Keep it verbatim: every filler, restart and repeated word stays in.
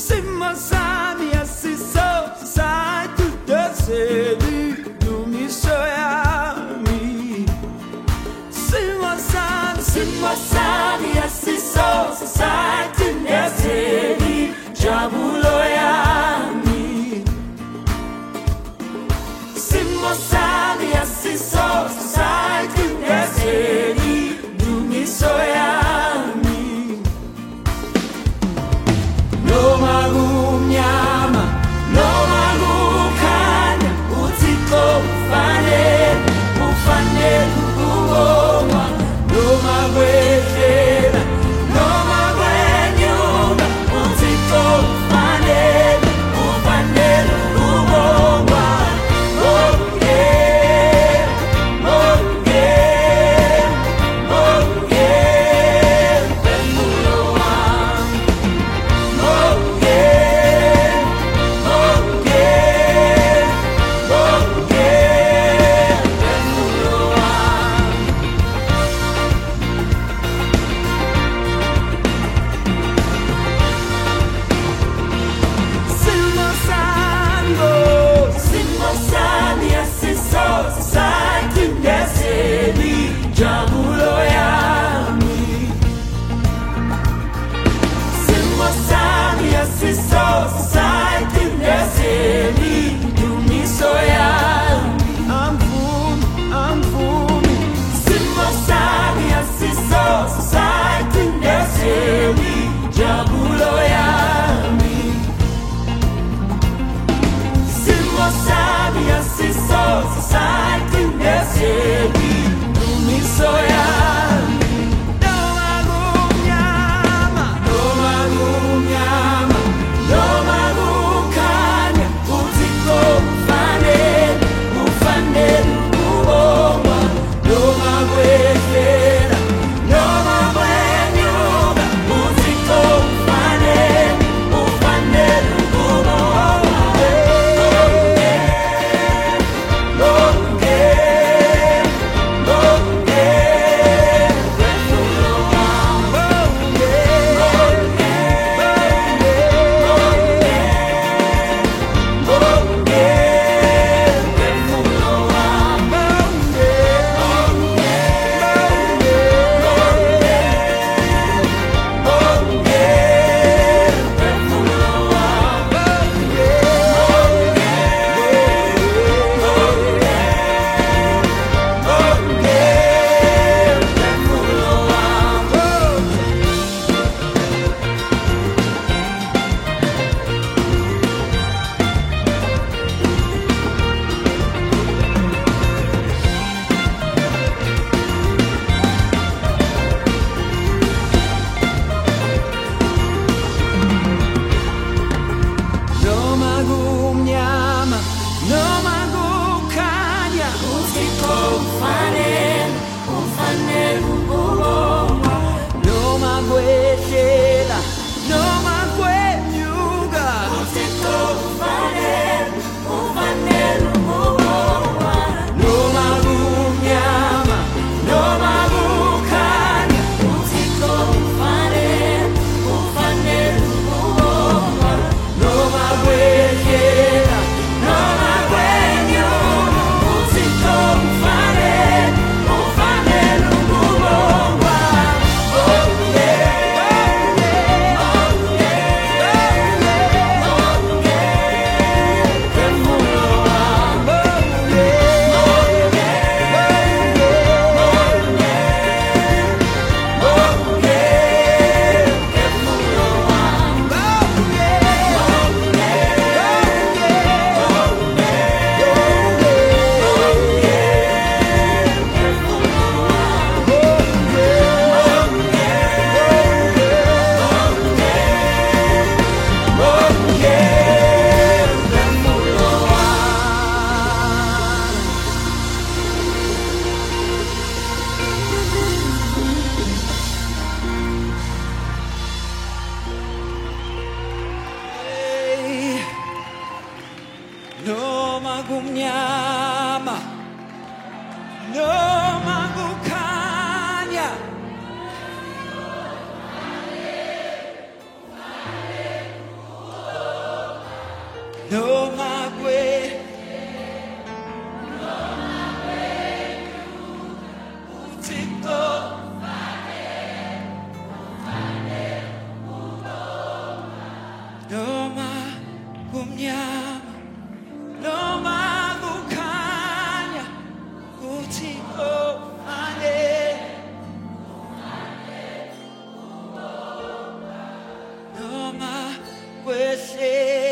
Simosani asiso sai tu deseli dumisoyami. Simosani Simosani asiso sai tu deseli jabuloyami. Simosani asiso sai tu deseli dumisoyami. No magumnyama, no magukanya, utiko ufane, ufane lukuboma. No magwekela, no magwenyuga, utiko ufane, ufane lukuboma. Oh yeah, oh yeah, oh yeah, pemulo wangu. Oh yeah, oh yeah, oh yeah, pemulo wangu. Simosani, Simosani asiso sai tu deseli jabuloyami. Simosani asiso sai tu deseli dumisoyami. Amvumi, amvumi. Simosani asiso sai tu deseli jabuloyami. Simosani asiso sai tu deseli dumisoyami. No magumnyama, no magumnyama, no magukanya, utiko ufane, ufane lukuboma. No magwekela, no magwenyuga, utiko ufane, ufane lukuboma. Oh yeah, oh yeah, pemulo wangu. Oh yeah, oh yeah, oh yeah, oh yeah, pemulo wangu. Oh yeah, oh yeah, oh yeah, pemulo wangu. No magumnyama, no magukanya, utiko ufane, ufane lukuboma. No magwekela, no magwenyuga, utiko ufane, ufane lukuboma. No magumnyama, no magukanya, utiko ufane, ufane lukuboma. No magwekela, no magwenyuga, utiko ufane, ufane lukuboma. Oh yeah, oh yeah, oh yeah, pemulo wangu. Oh yeah, oh yeah, pemulo wangu. No magumnyama, no magukanya. Noma kwe utiko Noma kumnyama Noma kukhanya utiko ane Noma kwese